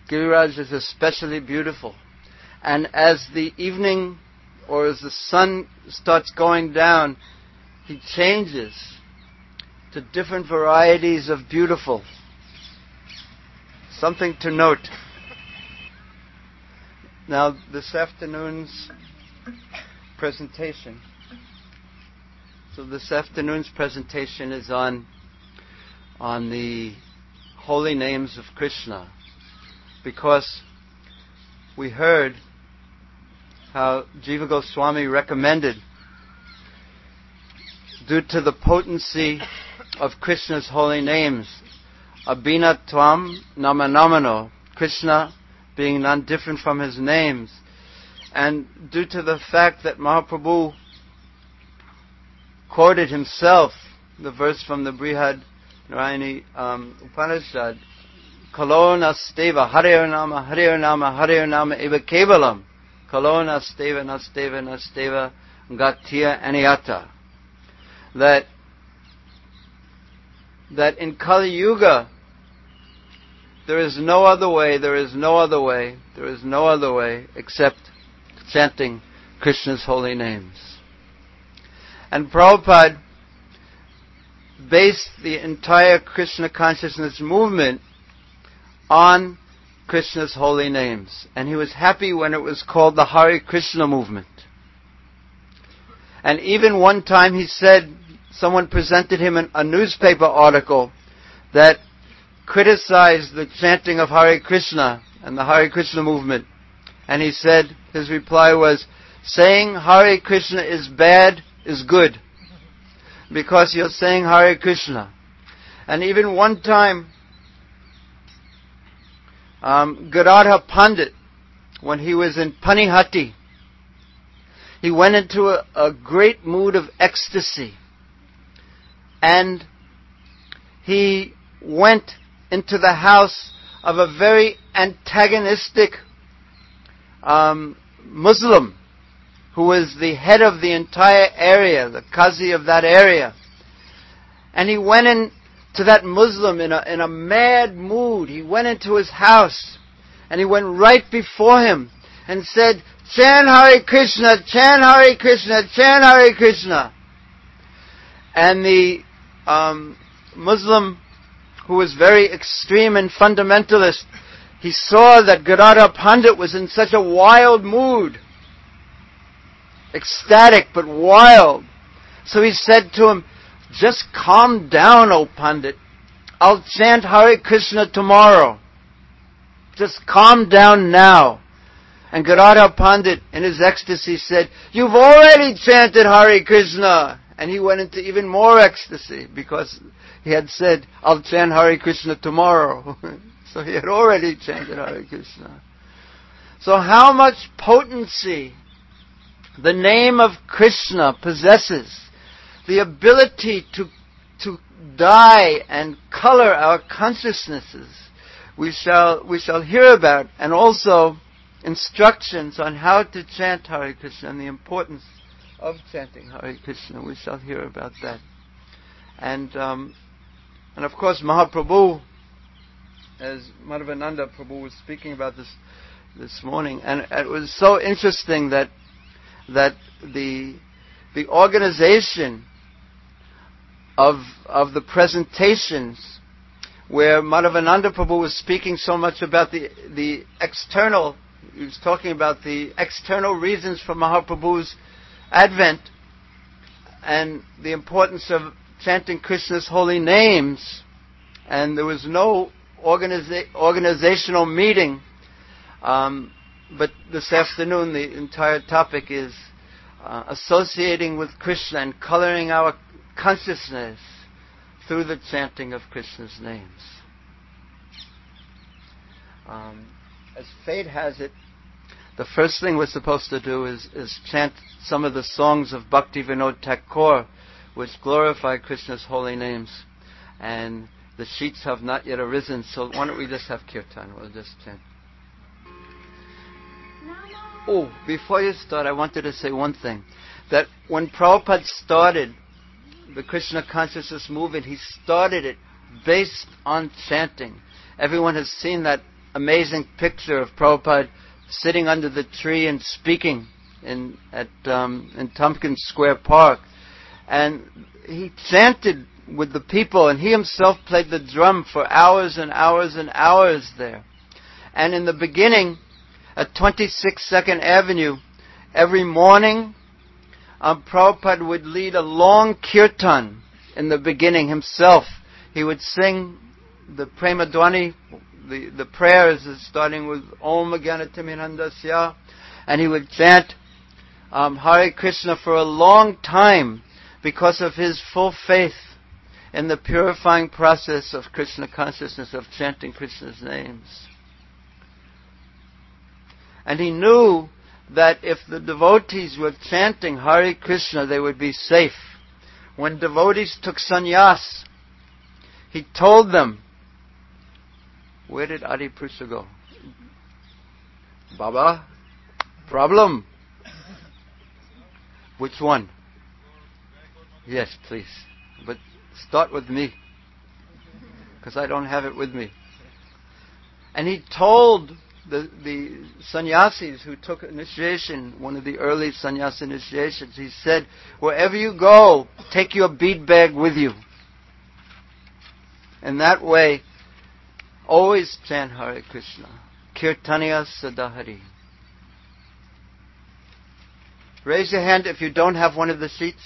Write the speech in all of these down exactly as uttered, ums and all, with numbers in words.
Giriraj is especially beautiful. And as the evening or as the sun starts going down, he changes to different varieties of beautiful. Something to note. Now, this afternoon's presentation. So this afternoon's presentation is on, on the holy names of Krishna. Because we heard how Jiva Goswami recommended, due to the potency of Krishna's holy names, Abhina Tvam Nama Namano, Krishna being none different from his names, and due to the fact that Mahaprabhu quoted himself the verse from the Brihad Narayani um, Upanishad, Kalo nasteva Hare Nama Hare Nama Hare Nama eva kevalam, Kalo nasteva nasteva nasteva gatya anyata. That that in Kali Yuga there is no other way, there is no other way, there is no other way except chanting Krishna's holy names. And Prabhupada based the entire Krishna consciousness movement on Krishna's holy names. And he was happy when it was called the Hare Krishna movement. And even one time he said, someone presented him an, a newspaper article that criticized the chanting of Hare Krishna and the Hare Krishna movement. And he said, his reply was, saying Hare Krishna is bad is good, because you're saying Hare Krishna. And even one time, um, Gadadhar Pandit, when he was in Panihati, he went into a, a great mood of ecstasy. And he went into the house of a very antagonistic um, Muslim who was the head of the entire area, the Qazi of that area. And he went in to that Muslim in a, in a mad mood. He went into his house and he went right before him and said, chant Hare Krishna, chant Hare Krishna, chant Hare Krishna. And the um, Muslim, who was very extreme and fundamentalist, he saw that Gadadhar Pandit was in such a wild mood, ecstatic but wild. So he said to him, just calm down, O Pandit. I'll chant Hare Krishna tomorrow. Just calm down now. And Gadadhar Pandit, in his ecstasy, said, you've already chanted Hare Krishna. And he went into even more ecstasy because he had said, I'll chant Hare Krishna tomorrow. So he had already chanted Hare Krishna. So how much potency the name of Krishna possesses, the ability to, to dye and color our consciousnesses, we shall, we shall hear about, and also instructions on how to chant Hare Krishna and the importance of chanting Hare Krishna. We shall hear about that. And um, and of course Mahaprabhu, as Madhavananda Prabhu was speaking about this this morning, and it was so interesting that that the the organization of of the presentations where Madhavananda Prabhu was speaking so much about the the external, he was talking about the external reasons for Mahaprabhu's Advent and the importance of chanting Krishna's holy names, and there was no organiza- organizational meeting, um, but this afternoon the entire topic is uh, associating with Krishna and coloring our consciousness through the chanting of Krishna's names. Um, as fate has it, the first thing we're supposed to do is, is chant some of the songs of Bhakti Vinod Thakur, which glorify Krishna's holy names. And the sheets have not yet arisen, so why don't we just have kirtan? We'll just chant. Oh, before you start, I wanted to say one thing. That when Prabhupada started the Krishna consciousness movement, he started it based on chanting. Everyone has seen that amazing picture of Prabhupada sitting under the tree and speaking in at um, in Tompkins Square Park, and he chanted with the people, and he himself played the drum for hours and hours and hours there. And in the beginning, at twenty-six Second Avenue, every morning, um, Prabhupada would lead a long kirtan in the beginning himself. He would sing the Prema Dhwani, the, the prayers starting with Om Jnanatimirandasya, and he would chant um, Hare Krishna for a long time because of his full faith in the purifying process of Krishna consciousness, of chanting Krishna's names. And he knew that if the devotees were chanting Hare Krishna, they would be safe. When devotees took sannyas, he told them, where did Adi Prusa go? Baba, problem. Which one? Yes, please. But start with me, because I don't have it with me. And he told the, the sannyasis who took initiation, one of the early sannyasa initiations, he said, wherever you go, take your bead bag with you. And that way, always chant Hare Krishna. Kirtaniya Sadahari. Raise your hand if you don't have one of the sheets.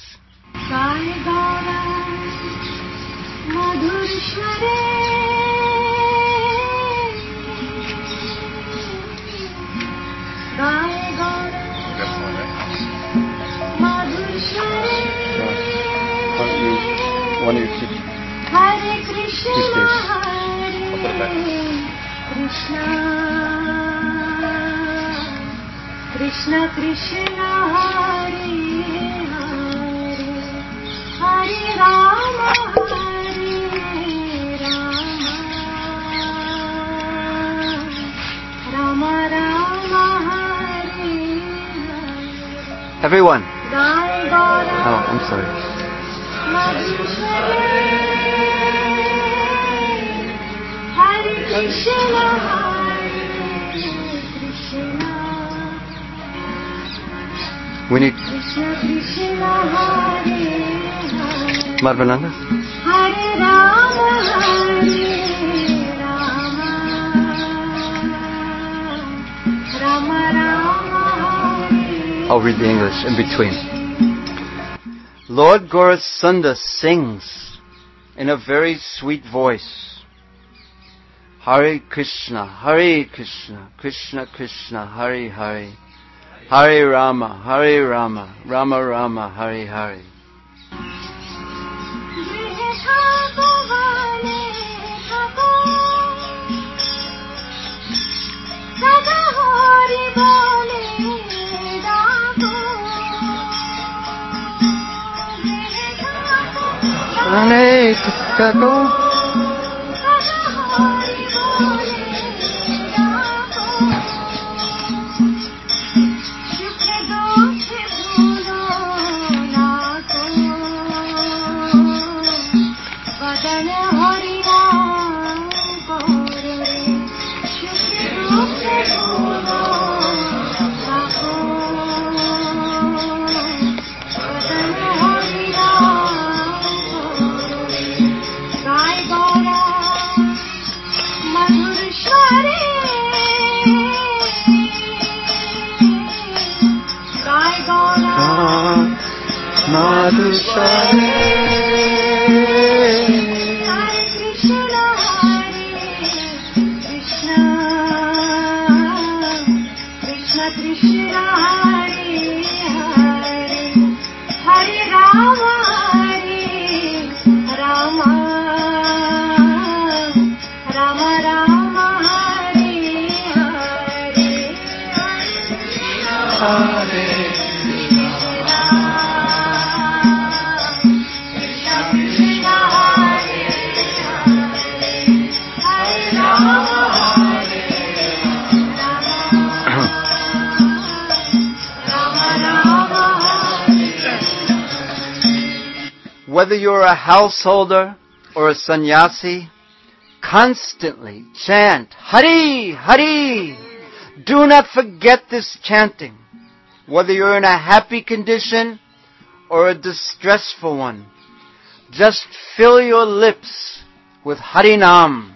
One of your sheets. Hare Krishna, Hare Krishna, Krishna Krishna, Hare Hare, Hare Rama, Hare Rama, Rama Rama, Hare Hare. Everyone. Oh, Oh, I'm sorry. Hare Krishna, Hare Krishna, We need Krishna Krishna, Hare Hare, Marvananda. Hare Rama, Hare Rama, Rama Rama, Hare. I'll read the English in between. Lord Gaurasunda sings in a very sweet voice. Hare Krishna, Hare Krishna, Krishna Krishna, Hare Hare, Hare Rama, Hare Rama, Rama Rama, Hare Hare. Hare Krishna. Whether you're a householder or a sannyasi, constantly chant Hari, Hari. Do not forget this chanting, whether you're in a happy condition or a distressful one. Just fill your lips with Harinam.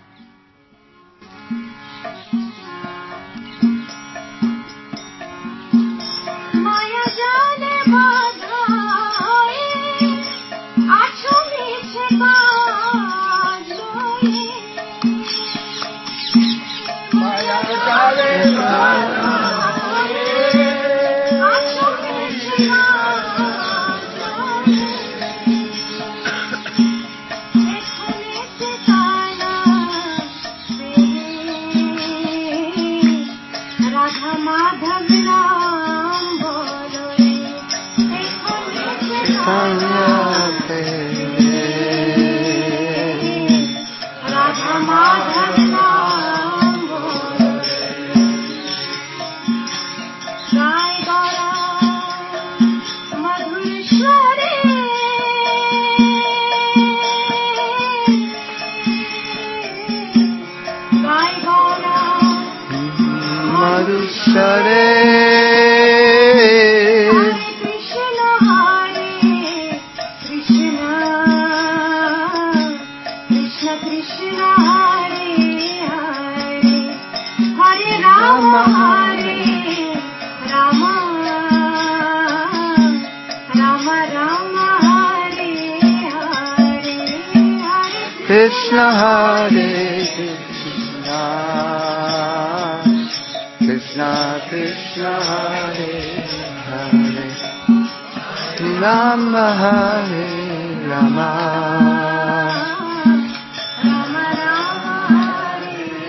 Krishna Hare Krishna, Krishna Krishna Hare Hare, Rama Hare Rama, Rama Rama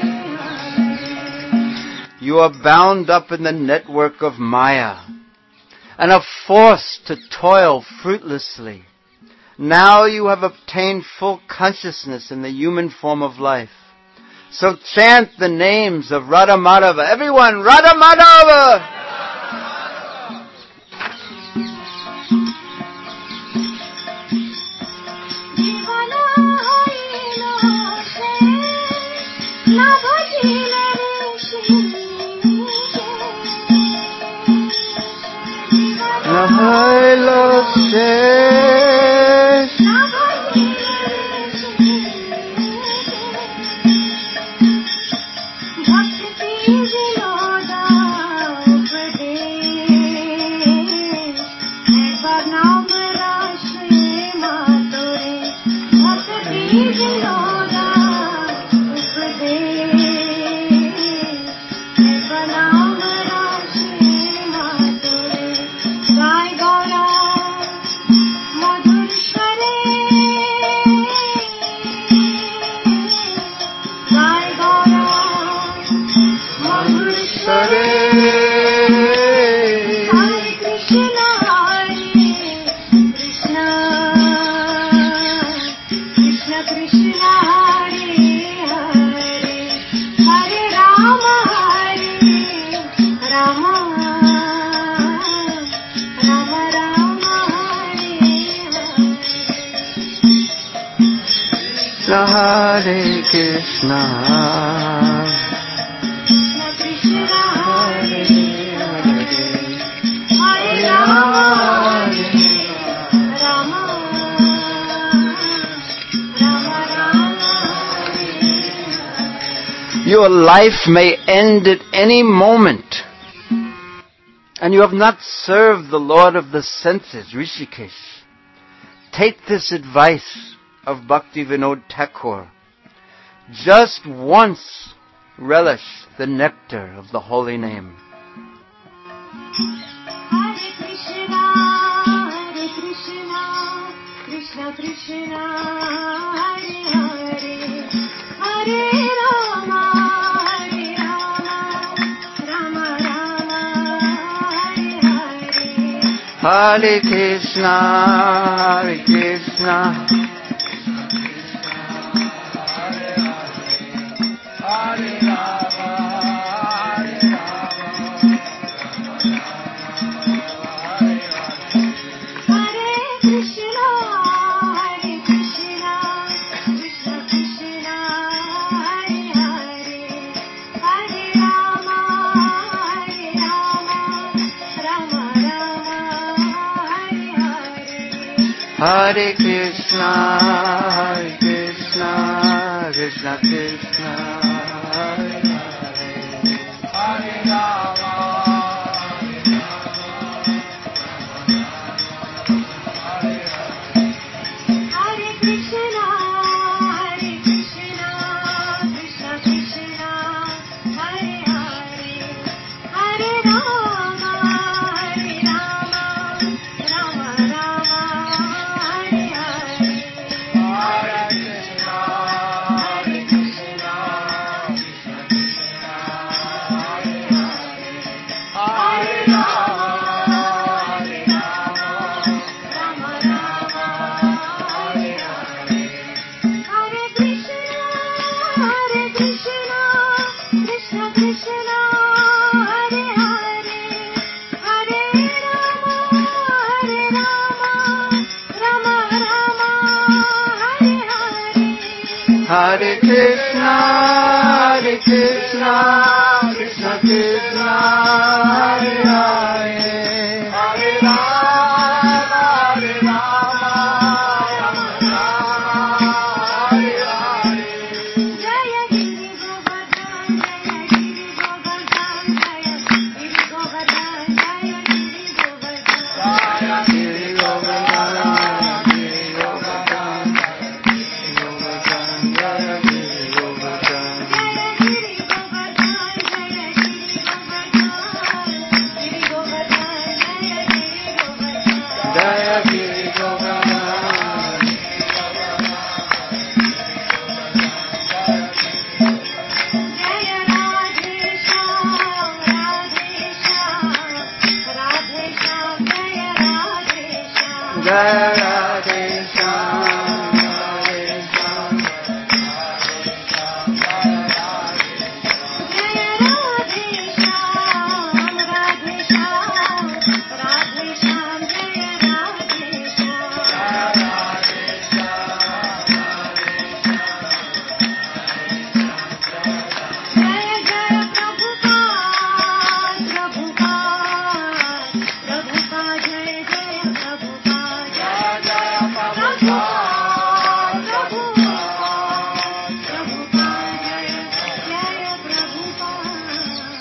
Hare. You are bound up in the network of Maya and are forced to toil fruitlessly. Now you have obtained full consciousness in the human form of life. So chant the names of Radha Madhava. Everyone, Radha Madhava! Hare Krishna, Krishna Hare Hare Rama, Rama Rama Rama. Your life may end at any moment, and you have not served the Lord of the senses, Rishikesh. Take this advice of Bhaktivinoda Thakur. Just once relish the nectar of the holy name. Hare Krishna, Hare Krishna, Krishna Krishna, Hare Hare, Hare Rama, Hare Rama, Rama Rama, Hare Hare. Hare Krishna, Hare Krishna, Hare Krishna, Hare Krishna, Krishna Krishna, Hare Hare, Hare Rama, Hare Rama, Hare Krishna, Hare Krishna, Krishna Krishna, Hare Hare, Hare Rama, Hare Rama, Rama Rama, Hare Hare, Hare Krishna, Hare Krishna, Krishna Krishna, Hare Hare, Hare Rama, Hare Rama, Rama Rama, Hare Hare, Hare Krishna, Hare Krishna, Krishna Krishna, Hare Hare, Hare Rama, Hare Rama, Rama Rama, Hare Hare, Hare Krishna, Hare Krishna, Krishna Krishna, Hare Hare, Hare Rama, Hare Rama, Rama Rama, Hare Hare, Jaya Giri Govardhan, Jaya Giri Govardhan, Jaya Giri Govardhan, Jaya Giri Govardhan, Jaya Giri Govardhan, Giri Govardhan, Jaya Giri Govardhan, Jaya Giri Govardhan, Jaya Giri Govardhan, Jaya Giri Govardhan, Jaya Giri Govardhan, Jaya Radhe Shyam, Radhe Shyam, Radhe Shyam, Jaya Radhe Shyam, Jaya Radhe Shyam, Radhe Shyam, Jaya Radhe Shyam, Radhe Shyam, Radhe Shyam, Jaya Radhe Shyam, Jaya Radhe Jaya Jaya Prabhupada, Prabhupada, Prabhupada, Jaya Jaya Prabhupada, Jaya Jaya Prabhupada, Prabhupada, Prabhupada, Jaya Jaya Prabhupada.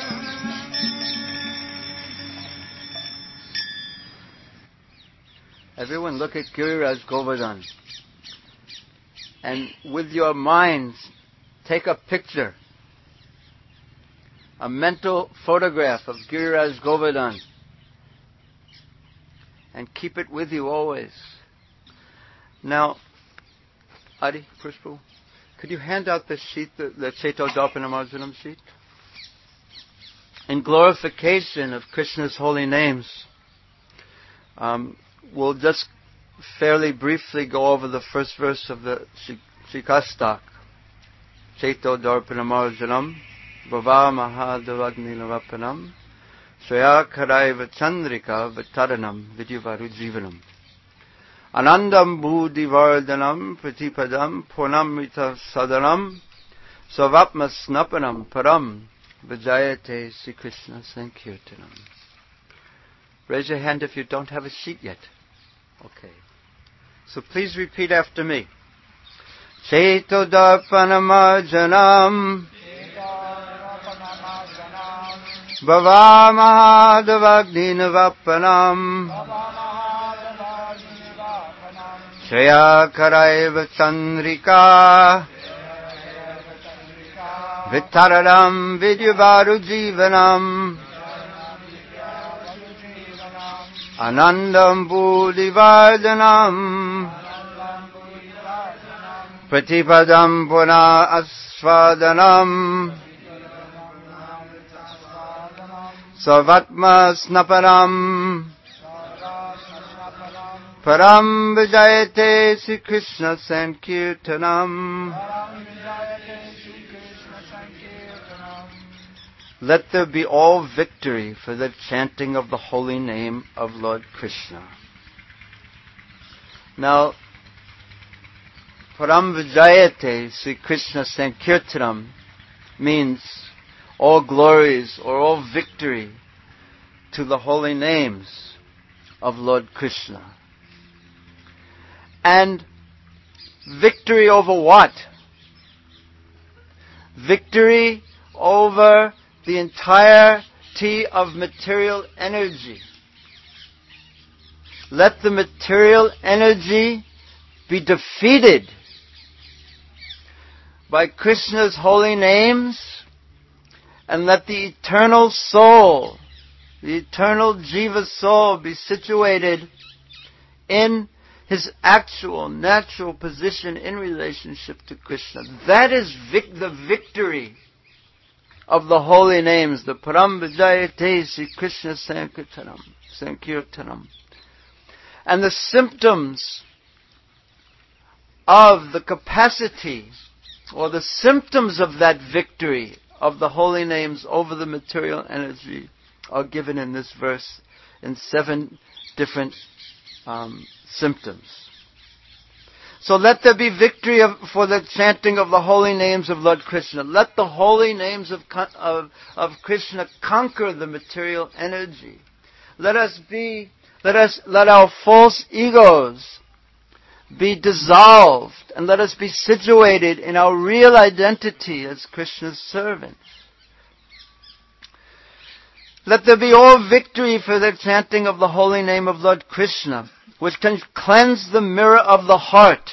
Everyone look at Giriraj Govardhan. And with your minds, take a picture. A mental photograph of Giriraj Govardhan. And keep it with you always. Now, Adi, Prishpu, could you hand out the sheet, the, the Chaito Darpanamarjanam sheet? In glorification of Krishna's holy names, um, we'll just fairly briefly go over the first verse of the Shikastak. Chaito Darpanamarjanam, Bhava Mahadavagni Navapanam, Swaya Karaiva Chandrika Vataranam Vidyavaru Jivanam. Anandam Budi Vardhanam Pratipadam Purnamrita Sadanam Savapma Snapanam Param Vijayate Sri Krishna Sankirtanam. Raise your hand if you don't have a sheet yet. Okay. So please repeat after me. Chaito Darpanamarjanam Bhava Mahadavagni Navapanam Shreya Karaiva Chandrika Vitaradam Vidyavaru Jivanam Anandam Budivardhanam Pratipadam Puna Asvadanam Savatma Snaparam Param Vijayate Sri Krishna Sankirtanam. Let there be all victory for the chanting of the holy name of Lord Krishna. Now, Param Vijayate Sri Krishna Sankirtanam means all glories or all victory to the holy names of Lord Krishna. And victory over what? Victory over the entirety of material energy. Let the material energy be defeated by Krishna's holy names, and let the eternal soul, the eternal Jiva soul, be situated in his actual, natural position in relationship to Krishna. That is vic- the victory of the holy names, the Param Vijayate Sri Krishna Sankirtanam. Sankirtanam. And the symptoms of the capacity, or the symptoms of that victory of the holy names over the material energy, are given in this verse in seven different um, symptoms. So let there be victory of, for the chanting of the holy names of Lord Krishna. Let the holy names of, of, of Krishna conquer the material energy. Let us be, let us, let our false egos be dissolved, and let us be situated in our real identity as Krishna's servants. Let there be all victory for the chanting of the holy name of Lord Krishna, which can cleanse the mirror of the heart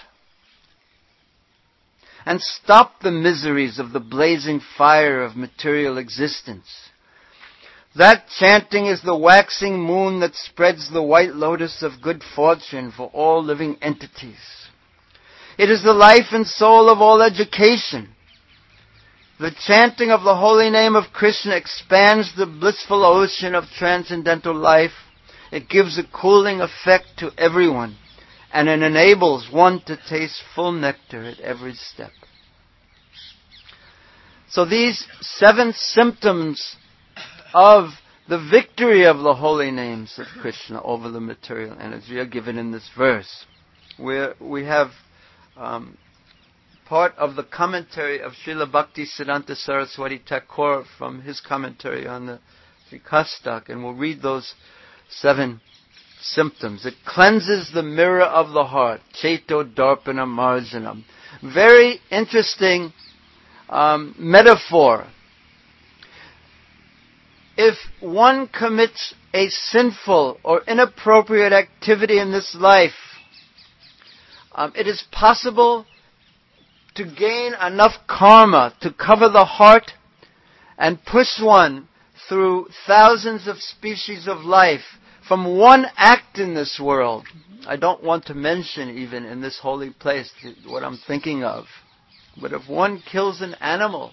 and stop the miseries of the blazing fire of material existence. That chanting is the waxing moon that spreads the white lotus of good fortune for all living entities. It is the life and soul of all education. The chanting of the holy name of Krishna expands the blissful ocean of transcendental life. It gives a cooling effect to everyone, and it enables one to taste full nectar at every step. So these seven symptoms of the victory of the holy names of Krishna over the material energy are given in this verse, where we have um, part of the commentary of Srila Bhaktisiddhanta Saraswati Thakur from his commentary on the Trikastak, and we'll read those seven symptoms. It cleanses the mirror of the heart, Cheto Darpana Marjanam. Very interesting um, metaphor. If one commits a sinful or inappropriate activity in this life, um, it is possible to gain enough karma to cover the heart and push one through thousands of species of life from one act in this world. I don't want to mention even in this holy place what I'm thinking of. But if one kills an animal,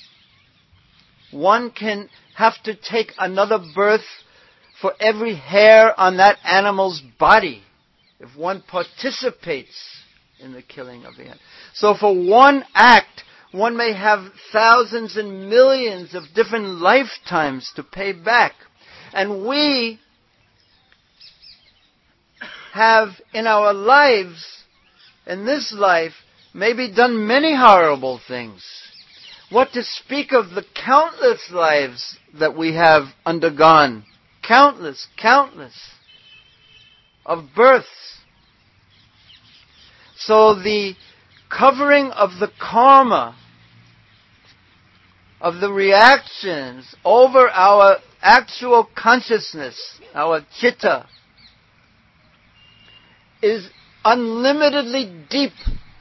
one can have to take another birth for every hair on that animal's body if one participates in the killing of the animal. So for one act, one may have thousands and millions of different lifetimes to pay back. And we have in our lives, in this life, maybe done many horrible things. What to speak of the countless lives that we have undergone. Countless, countless of births. So the covering of the karma, of the reactions over our actual consciousness, our chitta, is unlimitedly deep.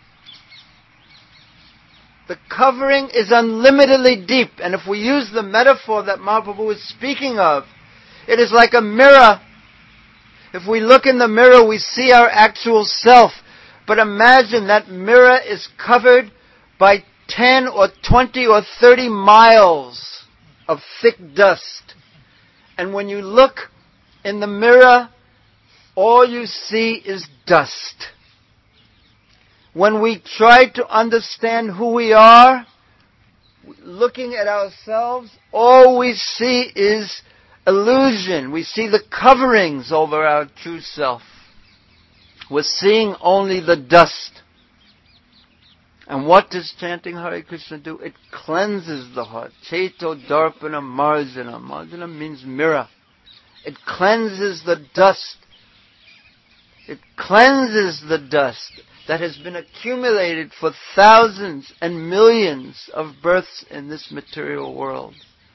The covering is unlimitedly deep. And if we use the metaphor that Mahaprabhu is speaking of, it is like a mirror. If we look in the mirror, we see our actual self. But imagine that mirror is covered by ten or twenty or thirty miles of thick dust. And when you look in the mirror, all you see is dust. When we try to understand who we are, looking at ourselves, all we see is illusion. We see the coverings over our true self. We're seeing only the dust. And what does chanting Hare Krishna do? It cleanses the heart. Cheto Darpana Marjana. Marjana means mirror. It cleanses the dust It cleanses the dust that has been accumulated for thousands and millions of births in this material world.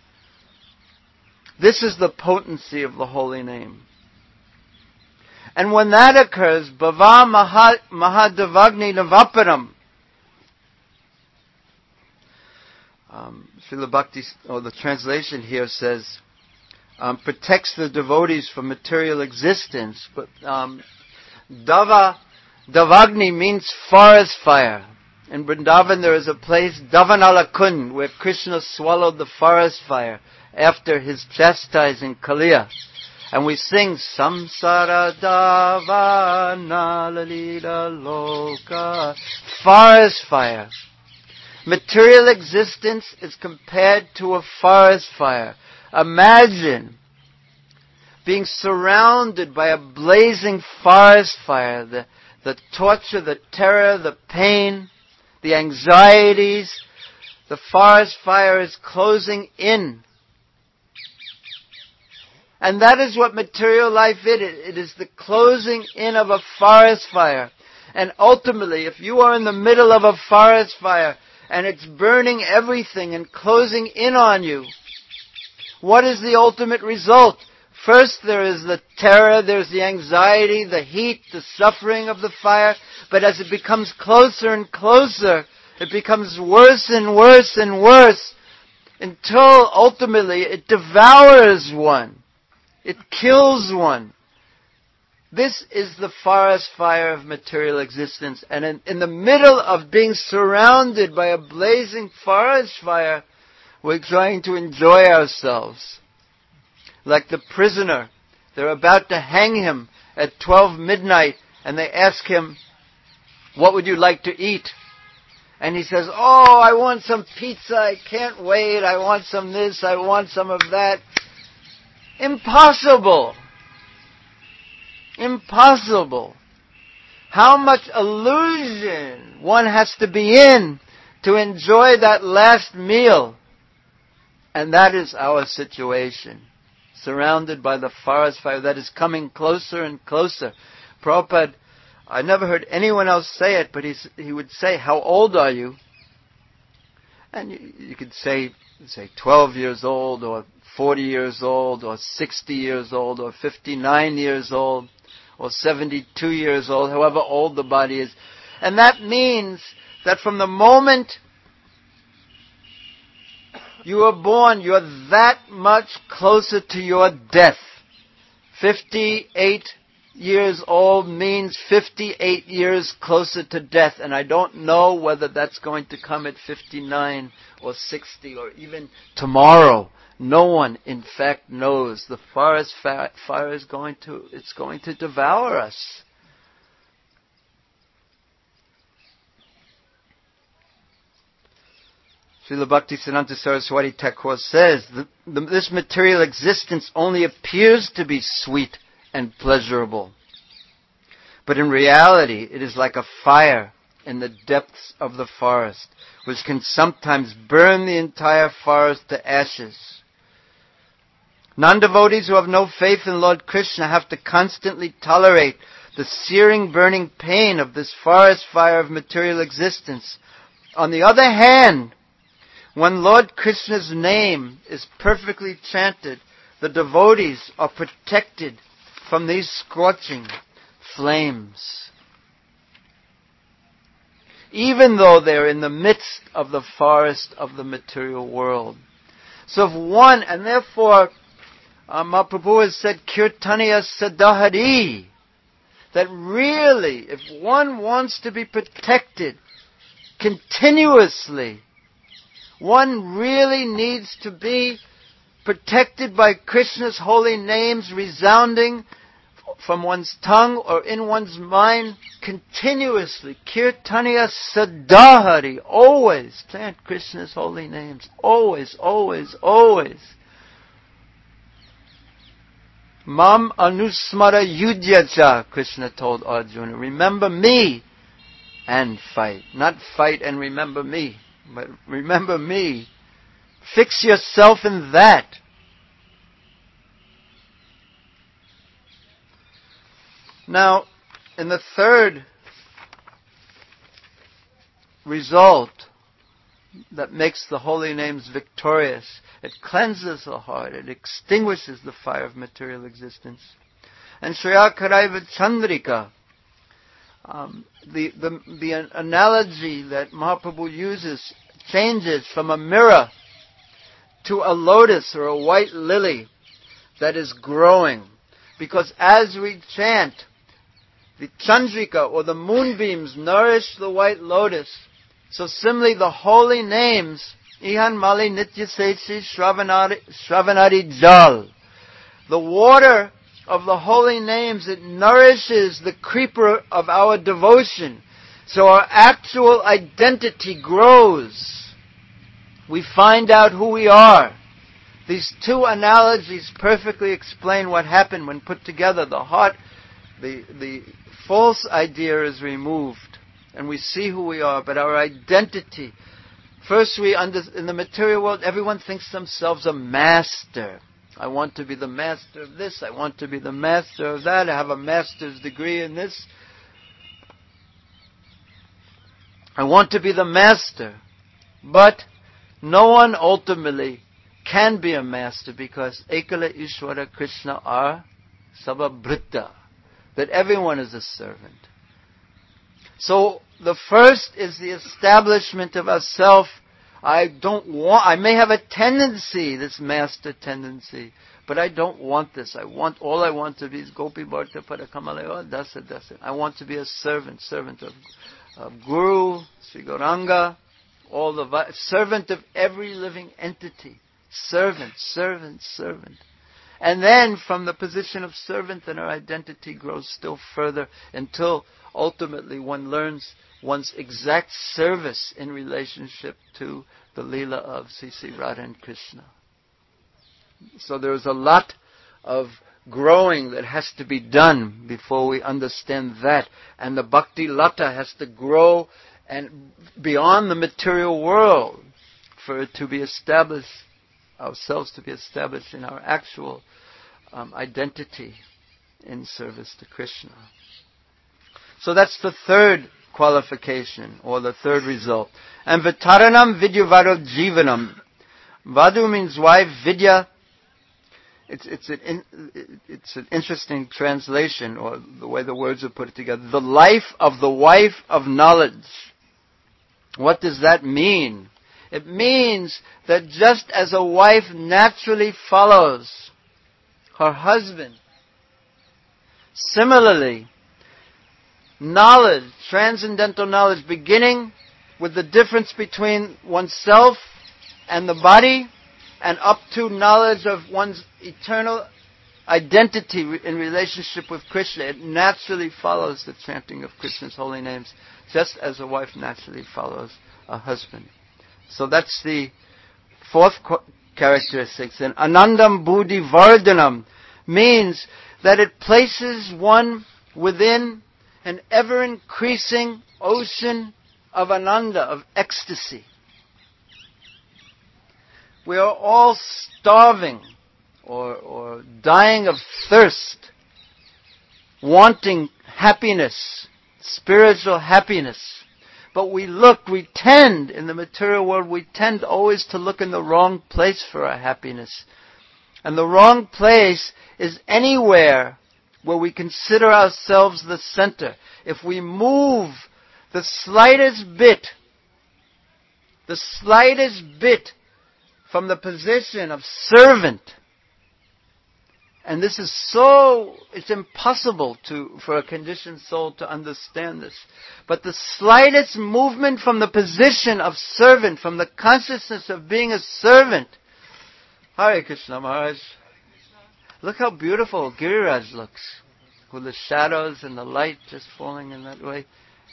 This is the potency of the holy name. And when that occurs, Bhava Maha, Mahadevagni Navaparam, um, Srila Bhakti, or the translation here says, um, protects the devotees from material existence. But um, Dava, Davagni means forest fire. In Vrindavan there is a place, Davanalakund, where Krishna swallowed the forest fire after his chastising Kaliya. And we sing, Samsara Davana Lalila Loka, forest fire. Material existence is compared to a forest fire. Imagine being surrounded by a blazing forest fire, the, the torture, the terror, the pain, the anxieties. The forest fire is closing in. And that is what material life is. It is the closing in of a forest fire. And ultimately, if you are in the middle of a forest fire and it's burning everything and closing in on you, what is the ultimate result? First, there is the terror, there's the anxiety, the heat, the suffering of the fire. But as it becomes closer and closer, it becomes worse and worse and worse until ultimately it devours one. It kills one. This is the forest fire of material existence. And in, in the middle of being surrounded by a blazing forest fire, we're trying to enjoy ourselves. Like the prisoner. They're about to hang him at twelve midnight, and they ask him, what would you like to eat? And he says, oh, I want some pizza, I can't wait, I want some this, I want some of that. Impossible. Impossible. How much illusion one has to be in to enjoy that last meal. And that is our situation. Surrounded by the forest fire that is coming closer and closer. Prabhupada, I never heard anyone else say it, but he's, he would say, how old are you? And you, you could say, say twelve years old, or forty years old, or sixty years old, or fifty-nine years old, or seventy-two years old, however old the body is. And that means that from the moment you are born, you are that much closer to your death. fifty-eight years old means fifty-eight years closer to death. And I don't know whether that's going to come at fifty-nine or sixty or even tomorrow. No one, in fact, knows. The forest fire is going to, it's going to devour us. Srila Bhaktisiddhanta Saraswati Thakur says, the, the, this material existence only appears to be sweet and pleasurable. But in reality, it is like a fire in the depths of the forest, which can sometimes burn the entire forest to ashes. Non-devotees who have no faith in Lord Krishna have to constantly tolerate the searing, burning pain of this forest fire of material existence. On the other hand, when Lord Krishna's name is perfectly chanted, the devotees are protected from these scorching flames, even though they're in the midst of the forest of the material world. So if one, and therefore, uh, Mahaprabhu has said, Kirtaniya Sadahari, that really, if one wants to be protected continuously, one really needs to be protected by Krishna's holy names resounding from one's tongue or in one's mind continuously. Kirtaniya Sadahari. Always chant Krishna's holy names. Always, always, always. Mam anusmara yudhyacha, Krishna told Arjuna. Remember me and fight. Not fight and remember me, but remember me. Fix yourself in that. Now, And the third result that makes the holy names victorious, it cleanses the heart, it extinguishes the fire of material existence. And Shreya Karaiva Chandrika, um, the, the, the analogy that Mahaprabhu uses changes from a mirror to a lotus or a white lily that is growing. Because as we chant, the Chandrika or the moonbeams nourish the white lotus. So similarly, the holy names, Ihan Mali Nitya Sechi Shravanari, Shravanari Jal, the water of the holy names, it nourishes the creeper of our devotion. So our actual identity grows. We find out who we are. These two analogies perfectly explain what happened when put together. The heart, the, the false idea is removed. And we see who we are, but our identity. First, we under, in the material world, everyone thinks themselves a master. I want to be the master of this. I want to be the master of that. I have a master's degree in this. I want to be the master. But no one ultimately can be a master because Ekala Ishwara Krishna are Sababhrita. That everyone is a servant. So the first is the establishment of ourself. I don't want, I may have a tendency, this master tendency, but I don't want this. I want, all I want to be is Gopi Bharta Padakamalaya Dasa Dasa. I want to be a servant, servant of, of Guru, Sri Gauranga, all the, servant of every living entity. Servant, servant, servant. And then from the position of servant, then our identity grows still further until ultimately one learns one's exact service in relationship to the Leela of Sri Sri Radha and Krishna. So there's a lot of growing that has to be done before we understand that. And the Bhakti Lata has to grow and beyond the material world for it to be established, ourselves to be established in our actual um, identity in service to Krishna. So that's the third qualification, or the third result. And Vitaranam Vidyavaro Jivanam. Vadu means wife, Vidya. It's, it's, an in, it's an interesting translation, or the way the words are put together. The life of the wife of knowledge. What does that mean? It means that just as a wife naturally follows her husband, similarly, knowledge, transcendental knowledge, beginning with the difference between oneself and the body, and up to knowledge of one's eternal identity in relationship with Krishna, it naturally follows the chanting of Krishna's holy names, just as a wife naturally follows a husband. So that's the fourth characteristic. And Anandam Buddhi Vardhanam means that it places one within an ever-increasing ocean of ananda, of ecstasy. We are all starving or, or dying of thirst, wanting happiness, spiritual happiness. But we look, we tend, in the material world, we tend always to look in the wrong place for our happiness. And the wrong place is anywhere where we consider ourselves the center. If we move the slightest bit, the slightest bit from the position of servant, and this is so, it's impossible to, for a conditioned soul to understand this. But the slightest movement from the position of servant, from the consciousness of being a servant. Hare Krishna Maharaj. Look how beautiful Giriraj looks, with the shadows and the light just falling in that way.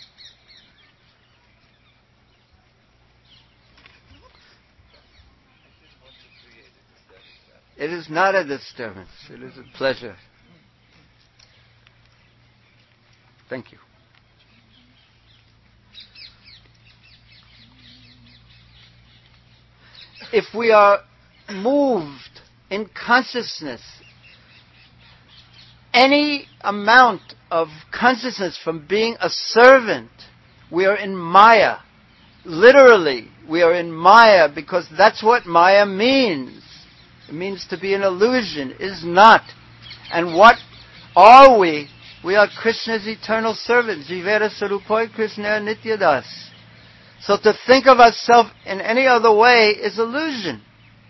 It is not a disturbance. It is a pleasure. Thank you. If we are moved in consciousness any amount of consciousness from being a servant, we are in Maya. Literally, we are in Maya because that's what Maya means. It means to be an illusion, is not. And what are we? We are Krishna's eternal servants. Jivera Sarupoi Krishna Nityadas. So to think of ourselves in any other way is illusion.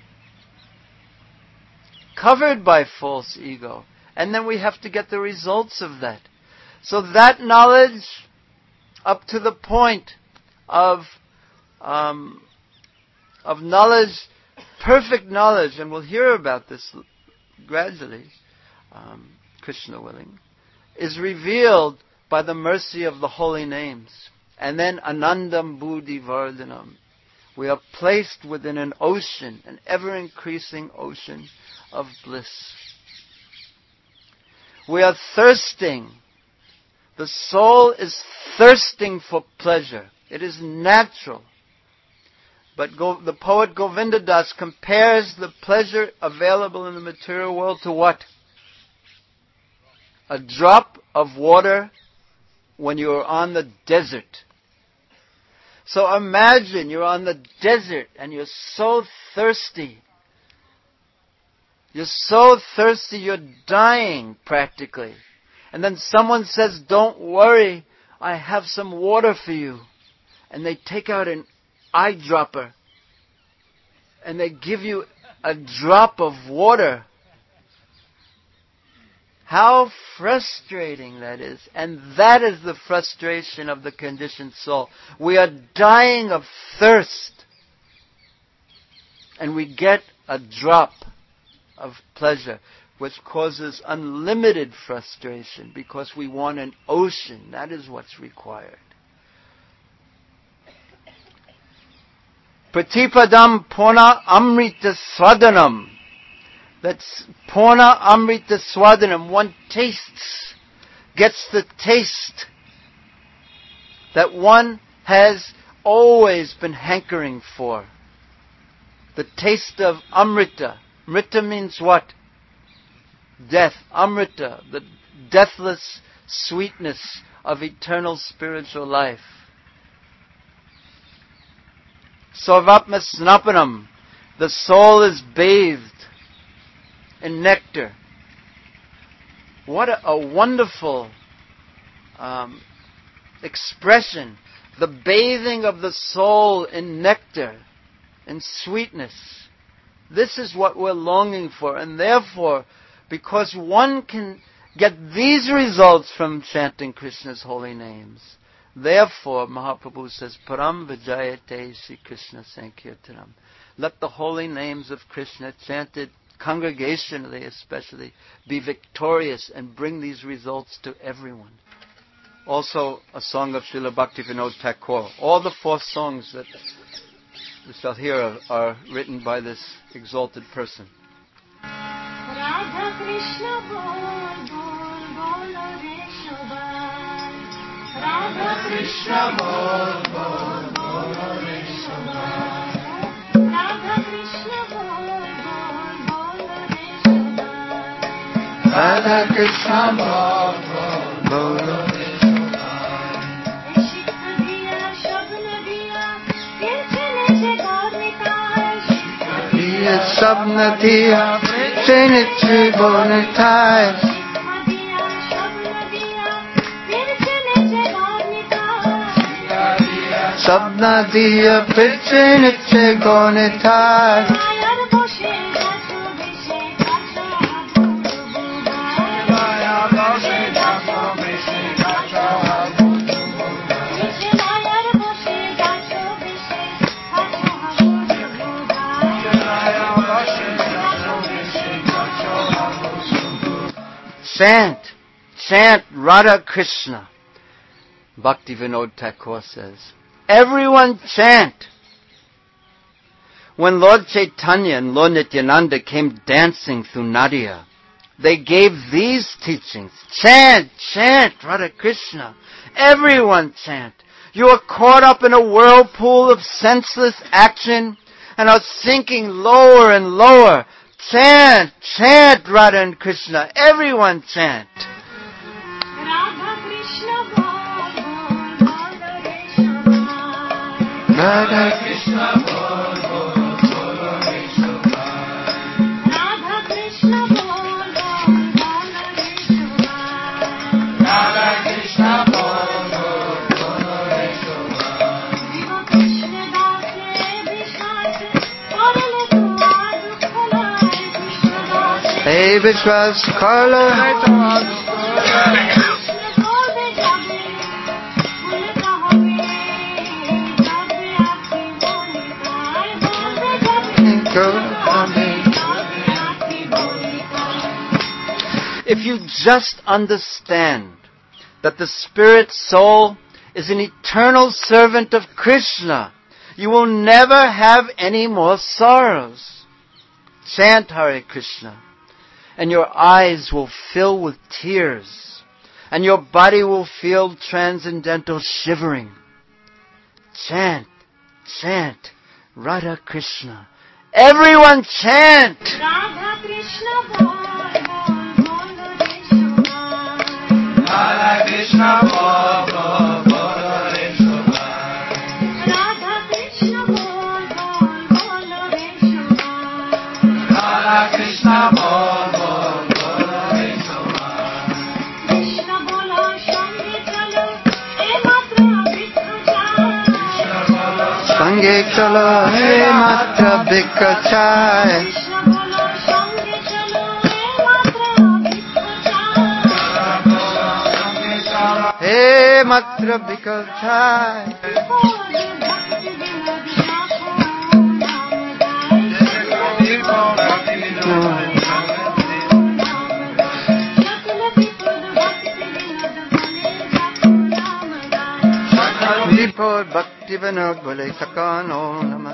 Covered by false ego. And then we have to get the results of that. So that knowledge, up to the point of um, of knowledge, perfect knowledge, and we'll hear about this gradually, um, Krishna willing, is revealed by the mercy of the holy names. And then Anandam Buddhi Vardhanam. We are placed within an ocean, an ever-increasing ocean of bliss. We are thirsting. The soul is thirsting for pleasure. It is natural. But Go, the poet Govinda Das compares the pleasure available in the material world to what? A drop of water when you are on the desert. So imagine you're on the desert and you're so thirsty. You're so thirsty, you're dying practically. And then someone says, don't worry, I have some water for you. And they take out an eyedropper. And they give you a drop of water. How frustrating that is. And that is the frustration of the conditioned soul. We are dying of thirst. And we get a drop of pleasure, which causes unlimited frustration because we want an ocean. That is what's required. Pratipadam Pona Amrita Swadanam. That's Pona Amrita Swadanam. One tastes, gets the taste that one has always been hankering for. The taste of Amrita. Amrita means what? Death. Amrita, the deathless sweetness of eternal spiritual life. Sarvatma Snapanam. The soul is bathed in nectar. What a, a wonderful um, expression. The bathing of the soul in nectar, in sweetness. This is what we're longing for. And therefore, because one can get these results from chanting Krishna's holy names, therefore, Mahaprabhu says, Param Vijayate Sri Krishna Sankirtanam. Let the holy names of Krishna, chanted congregationally especially, be victorious and bring these results to everyone. Also, a song of Srila Bhaktivinoda Thakur. All the four songs that we shall hear are, are written by this exalted person. Radha Krishna bol bol bolo re shobai. Radha Krishna bol bol bolo re shobai. Radha Krishna bol bol bolo re shobai. Radha Krishna bol bol bolo re shobai. Shikh diya shabna diya tirche neche gaur nitai. Diya sabna diya tirche neche gaur nitai. Sabna diya tirche neche gaur nitai. Chant, chant Radha Krishna. Bhaktivinoda Thakur says, everyone chant. When Lord Chaitanya and Lord Nityananda came dancing through Nadia, they gave these teachings. Chant, chant Radha Krishna. Everyone chant. You are caught up in a whirlpool of senseless action and are sinking lower and lower. Chant, chant Radha and Krishna. Everyone chant. Radha Krishna bol bol bol re Shobhai. Radha Krishna bol bol bol re Shobhai. Radha Krishna bol bol bol re Shobhai. Radha Krishna bol bol bol re Shobhai. Jiva Krishna daase vishwas karle tua dukh laye Krishna daase. Hey Vishwas Karla. Krishna bole jabe bhulta hobe jabe aapki boli khai bole jabe. If you just understand that the spirit soul is an eternal servant of Krishna, you will never have any more sorrows. Chant Hare Krishna, and your eyes will fill with tears, and your body will feel transcendental shivering. Chant, chant Radha Krishna. Everyone chant! Radha Krishna bol bol bol re Shobhai. Radha Krishna bol bol bol re Shobhai. Radha Krishna bol bol bol re Shobhai. Radha Krishna bol bol bol re Shobhai. Krishna bolo shange chalo e matra bikha jai. Sange chalo he matra bikachai. Krishna bolo shange chalo e matra bikha jai. He matra bikachai. Bole bhakti vinod lakho naam gaye. Shakla vipul bhakti vinod bole lakho naam gaye. Vipur Bhakti Vinod Bole Sakano Namah.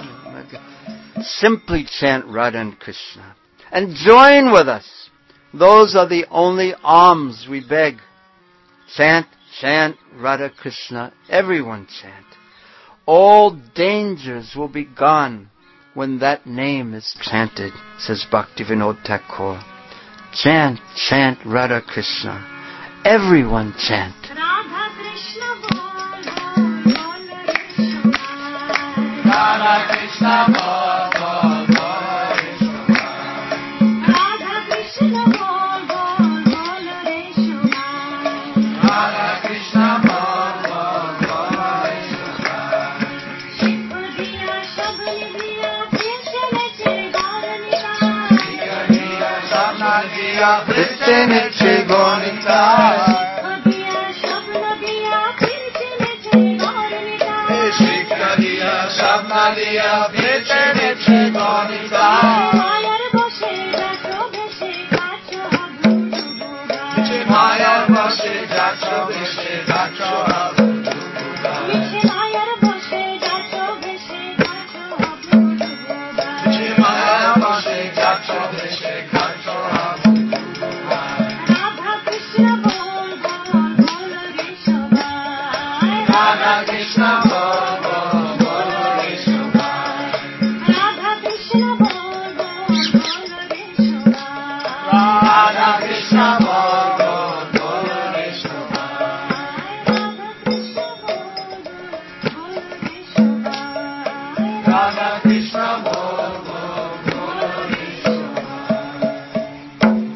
Simply chant Radha and Krishna. And join with us. Those are the only alms we beg. Chant, chant Radha Krishna. Everyone chant. All dangers will be gone when that name is chanted, says Bhaktivinoda Thakur. Chant, chant Radha Krishna. Everyone chant. Radha Krishna bol bol bol re Shobhai. Radha Krishna bol bol bol re Shobhai. Radha Krishna bol bol bol re Shobhai. Radha Krishna bol bol bol re Shobhai. Shikh diya shabni diya phir chale che gaur nitai. Diya sabna diya Krishna neche gonitai. Shikh diya shabna diya phir chale che gaur nitai. Shikha diya sabna diya Krishna neche gonitai. Mayar boshe jacho beshe kacho abhudu bugai. Mayar boshe jacho beshe kacho abhudu bugai. Miche mayar boshe jacho beshe kacho abhudu bugai. Mayar boshe jacho beshe kacho abhudu bugai. Radha Krishna bol bol bol re Shobhai. Radha Krishna bol bol bol re Shobhai. Radha Krishna bol bol bol re Shobhai. Radha Krishna bol bol bol re Shobhai. Radha Krishna bol bol re Shobhai. Radha Krishna bol bol bol re Shobhai.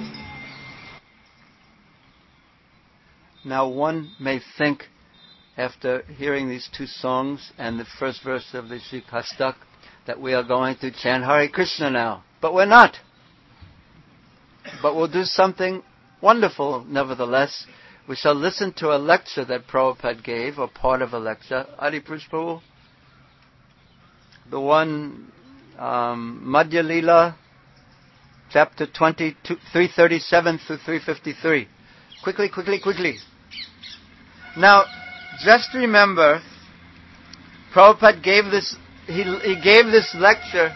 Now one may think, after hearing these two songs and the first verse of the Shikastak, that we are going to chant Hare Krishna now. But we're not. But we'll do something wonderful nevertheless. We shall listen to a lecture that Prabhupada gave, or part of a lecture. Adi Prabhu, the one, um, Madhya Lila, chapter twenty, three thirty-seven through three fifty-three. Quickly, quickly, quickly. Now, just remember, Prabhupada gave this, he, he gave this lecture,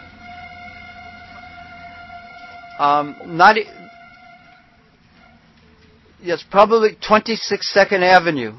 um, not, e- yes, probably twenty-six Second Avenue.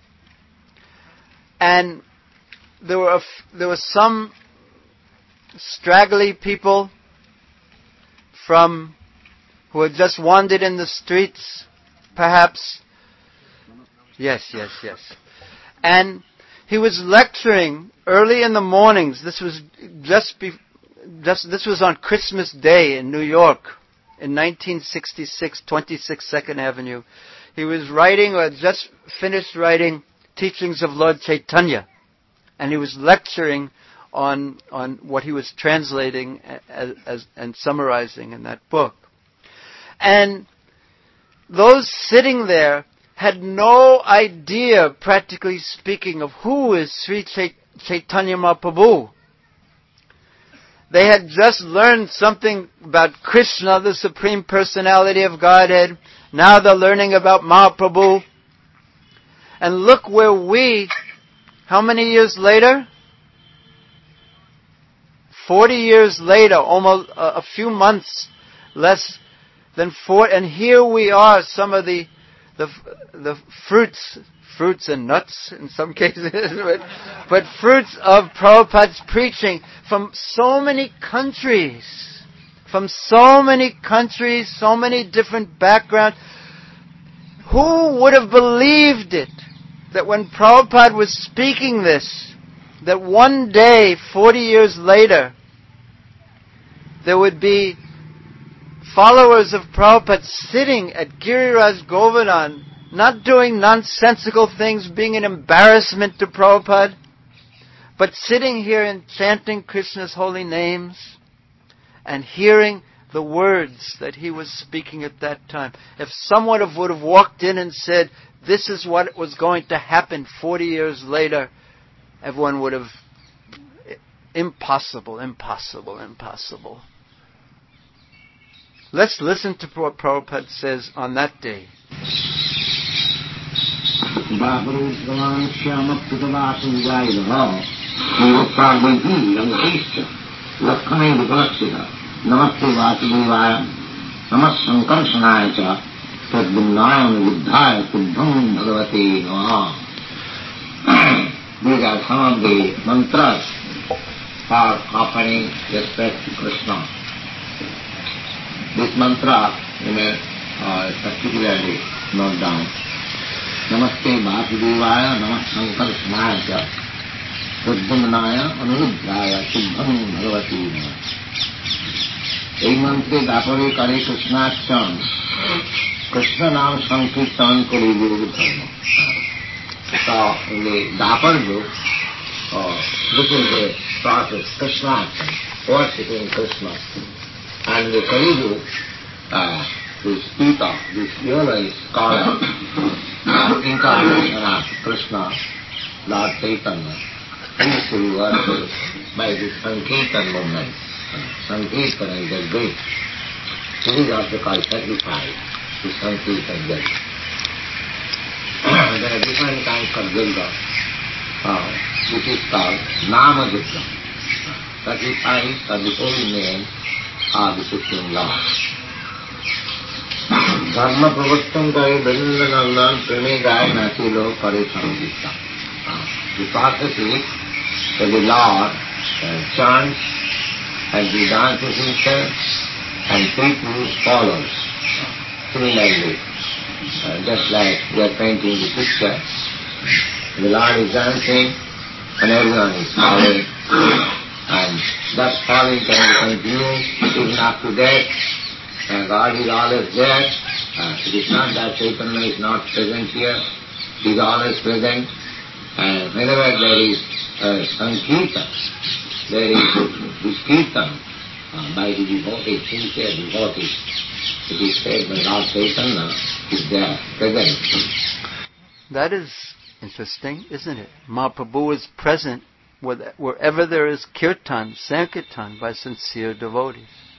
And there were, a f- there were some straggly people from, who had just wandered in the streets, perhaps. Yes, yes, yes. And he was lecturing early in the mornings. This was just, be, just this was on Christmas Day in New York in nineteen sixty-six, twenty-six Second Avenue. He was writing, or had just finished writing, Teachings of Lord Chaitanya. And he was lecturing on on what he was translating as, as, and summarizing in that book. And those sitting there had no idea, practically speaking, of who is Sri Chaitanya Mahaprabhu. They had just learned something about Krishna, the Supreme Personality of Godhead. Now they're learning about Mahaprabhu. And look where we, how many years later? Forty years later, almost uh, a few months less than four, and here we are, some of the the the fruits, fruits and nuts in some cases, but, but fruits of Prabhupada's preaching from so many countries, from so many countries, so many different backgrounds. Who would have believed it, that when Prabhupada was speaking this, that one day, forty years later, there would be followers of Prabhupada sitting at Giriraj Govardhan, not doing nonsensical things, being an embarrassment to Prabhupada, but sitting here and chanting Krishna's holy names and hearing the words that he was speaking at that time. If someone would have walked in and said, this is what was going to happen forty years later, everyone would have, impossible, impossible, impossible. Let's listen to what Prabhupada says on that day. Namaste Vasudevaya, Namas Sankarsanaya cha, Tadvinnayam Viddhaya Siddham Bhagavate Namaha. These are some of the mantras for offering respect to Krishna. This mantra you may uh, particularly note down. Namaste Vasudevaya, Namas Sankarsanaya cha, Tadvinnayam Viddhaya Siddham Bhagavate Namaha. এই মন্ত্রে দাপরে করে কৃষ্ণার্চন, কৃষ্ণ নাম সংকীর্তন করে গুরু ধর্ম। So in the Dapar book, uh, this is the process, Krishnarchan, worshipping Krishna. And the Kali book, uh, this Pita, this Yoga is called uh, incarnation of Krishna, Lord Chaitanya. He is to be worshipped by this Sankirtan movement. Sankirtan is a great. It is also called sacrifice, the Sankirtan Yajna. There are different kinds of Yajna, uh, which is called Nama Yajna. Sacrifice of the holy name of the Supreme Lord. Dharma Pravattam Kare Brinda Nandan Preme Gaya Natilo Kare Sankirtan. The process is that the Lord uh, chants and he dances himself and people follows similarly. Uh, just like we are painting the picture, the Lord is dancing and everyone is following, and thus following can continue even after death, and God is always there. Uh, it is not that Chaitanya is not present here, he is always present, and whenever there is uh, Sankirtan, there is this Kirtan uh, by the devotees, sincere devotees. It is said that Lord Chaitanya is there, present. That is interesting, isn't it? Mahaprabhu is present wherever there is Kirtan, Sankirtan by sincere devotees.